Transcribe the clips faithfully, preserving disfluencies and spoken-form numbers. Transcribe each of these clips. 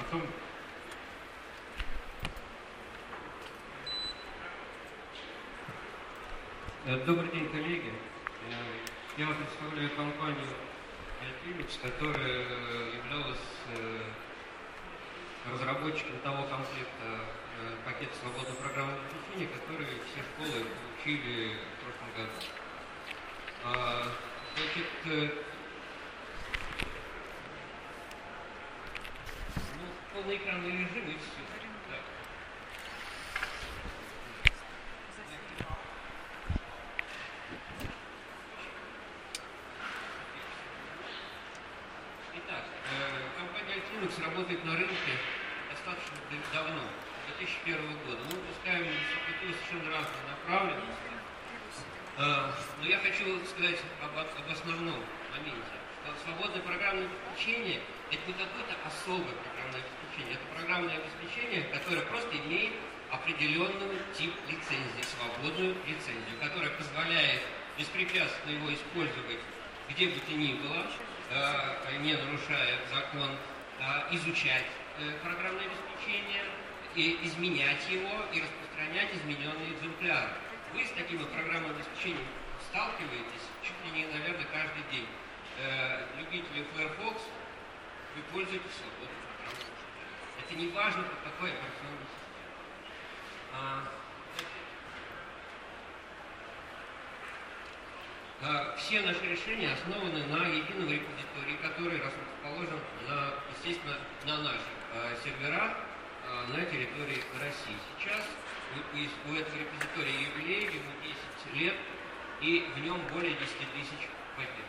образцом. Добрый день, коллеги. Я представляю компанию Altynix, которая являлась разработчиком того комплекта пакета свободного программного обеспечения, который все школы получили в прошлом году. Значит, ну, полноэкранный режим и все. Так. Итак, компания Altynix работает на рынке достаточно давно, с две тысячи первого года. Мы выпускаем совершенно разные направленности. Но я хочу сказать об, об основном моменте. Что свободное программное обеспечение – это не какое-то особое программное обеспечение. Это программное обеспечение, которое просто имеет определенный тип лицензии, свободную лицензию, которая позволяет беспрепятственно его использовать где бы то ни было, не нарушая закон, изучать программное обеспечение, и изменять его и распространять измененные экземпляры. Вы с таким программным обеспечением сталкиваетесь чуть ли не, наверное, каждый день. Э, любители Firefox, вы пользуетесь свободным программным обеспечением. Это не важно, по какой операционной системе. А, а, все наши решения основаны на едином репозитории, который расположен, на, естественно, на наших а, серверах а, на территории России. Сейчас у этого репозитория юбилей, ему десять лет, и в нем более десяти тысяч пакетов.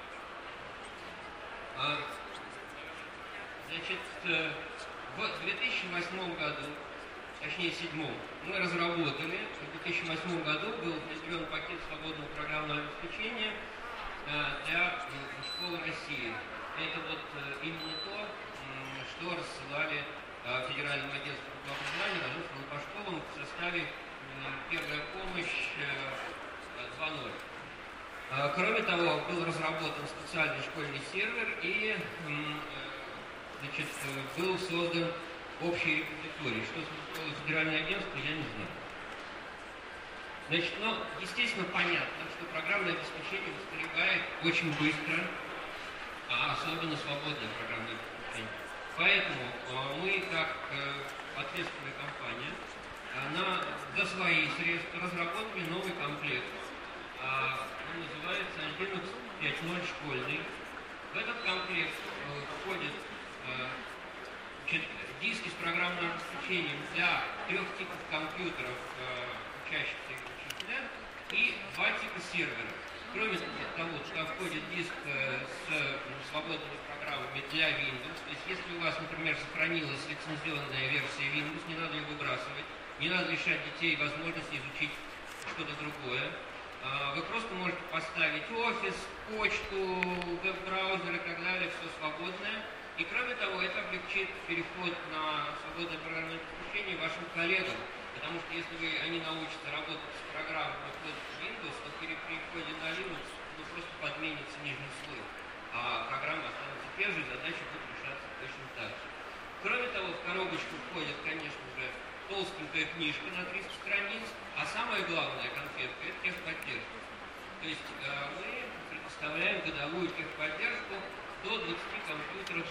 А, значит, в две тысячи восьмом году, точнее седьмом, мы разработали, в две тысячи восьмом году был внедрен пакет свободного программного обеспечения для школ России. Это вот именно то, что рассылали Федеральным агентством по образованию, разослано по школам в составе «Первая помощь» два ноль. Кроме того, был разработан специальный школьный сервер и, значит, был создан общий репозиторий. Что сказало Федеральное агентство, я не знаю. Значит, ну, естественно, понятно, что программное обеспечение устаревает очень быстро, а особенно свободное программное обеспечение. Поэтому мы, как ответственная компания, на, за свои средства разработали новый комплект. Он называется Altynix пять ноль школьный. В этот комплект входят диски с программным обеспечением для трех типов компьютеров учащихся учителя и два типа серверов. Кроме того, туда входит диск с свободными программами для Windows. То есть, если у вас, например, сохранилась лицензионная версия Windows, не надо ее выбрасывать, не надо лишать детей возможности изучить что-то другое. Вы просто можете поставить офис, почту, веб-браузер и так далее, все свободное. И кроме того, это облегчит переход на свободное программное обеспечение вашим коллегам. Потому что если вы, они научатся работать с программой Windows, то при переходе на Linux ну, просто подменится нижний слой. А программа останется те же, задачи будут решаться точно так же. Кроме того, в коробочку входит, конечно же, толстенькая книжка на триста страниц, а самое главное, конфетка, это техподдержка. То есть э, мы предоставляем годовую техподдержку до двадцати компьютеров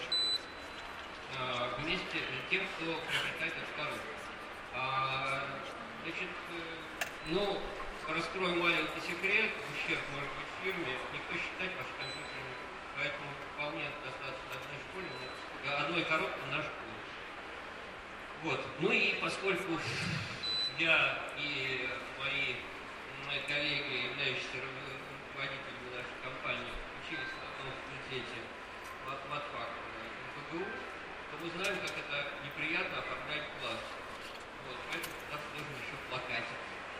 э, вместе с тем, кто приобретает эту коробку. А, значит, э, ну, раскрою маленький секрет, ущерб может быть в фирме, никто считать ваши компьютеры, поэтому вполне достаточно одной школе, одной коробки на школу. Вот. Ну и поскольку я и мои, мои коллеги, являющиеся руководителями нашей компании, учились на одном факультете матфак эм пэ гэ у, то мы знаем, как это неприятно оформлять класс. Вот, поэтому у нас нужен еще плакатик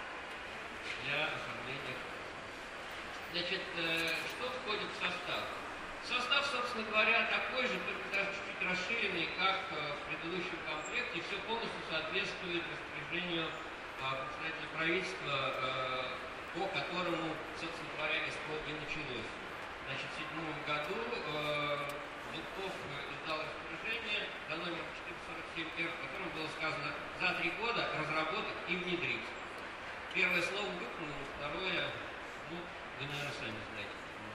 для оформления. Значит, э, что входит в состав? Состав, собственно говоря, такой же, только даже чуть-чуть расширенный, как э, в предыдущем комплекте. Все полностью соответствует распоряжению э, председателя правительства, э, по которому, собственно говоря, ИСПО и началось. Значит, в две тысячи седьмом году э, Дубков издал распоряжение за номер четыреста сказано за три года разработать и внедрить. Первое слово выполнено, второе, ну, вы, наверное, сами знаете.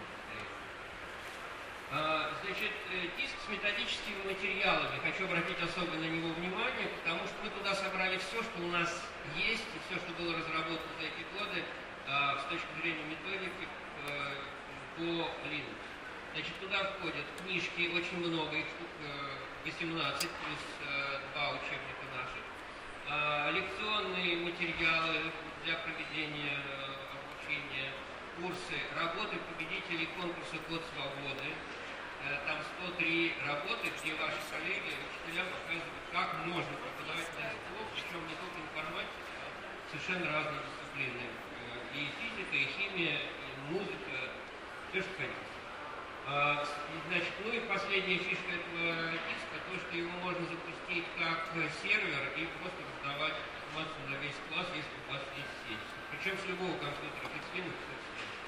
А, значит, диск с методическими материалами. Хочу обратить особо на него внимание, потому что мы туда собрали все, что у нас есть, и все, что было разработано за эти годы а, с точки зрения методики а, по Linux. Значит, туда входят книжки, очень много, их штук восемнадцать, плюс а, два учебника наших, а, лекционные материалы для проведения обучения, курсы, работы победителей конкурса «Год свободы». Там сто три работы, где ваши коллеги, учителя показывают, как можно преподавать на языков, причем не только информатика, а совершенно разные дисциплины. И физика, и химия, и музыка, все, что хотите. Значит, ну и последняя фишка этого диска, то, что его можно запустить как сервер и просто раздавать информацию на весь класс, если у вас есть сеть. Причем с любого компьютера, хоть с Linux, хоть с Linux.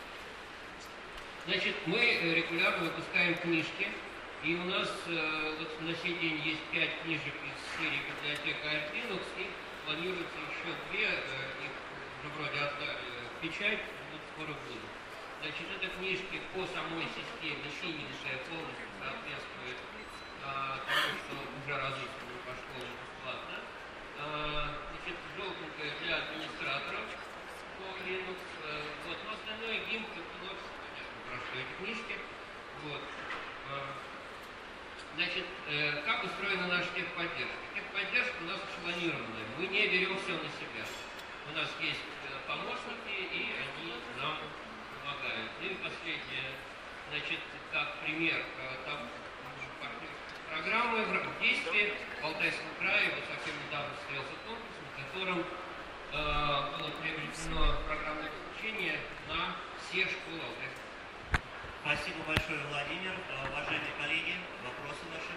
Значит, мы регулярно выпускаем книжки, и у нас э, вот на сей день есть пять книжек из серии библиотека Alt Linux, и планируется еще две, э, их уже вроде отдали в печать, вот скоро будут. Значит, это книжки по самой системе, синенькая полностью соответствует а, тому, что уже разыскано по школам бесплатно. А, значит, желтенькая для администраторов по Linux. А, вот, но остальное гимн, ну, понятно, про что эти книжки. Вот. А, значит, э, как устроена наша техподдержка? Техподдержка у нас эшелонированная. Мы не берем все на себя. У нас есть помощники, и они нам помогают. Ну и последнее, значит, как пример там, программы в действии в Алтайском крае, вот совсем недавно состоялся конкурс, на котором э, было приобретено программное обеспечение на все школы Алтайского края. Спасибо большое, Владимир. Уважаемые коллеги, вопросы ваши?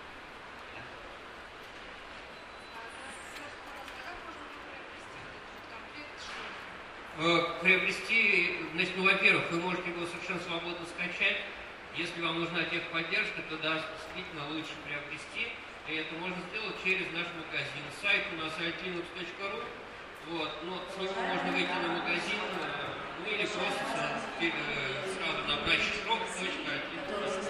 Приобрести, значит, ну, во-первых, вы можете его совершенно свободно скачать. Если вам нужна техподдержка, то да, действительно лучше приобрести. И это можно сделать через наш магазин. Сайт у нас alt linux точка ру. Вот, но с него можно выйти на магазин, ну или просто сразу набрать шрок точка alt linux.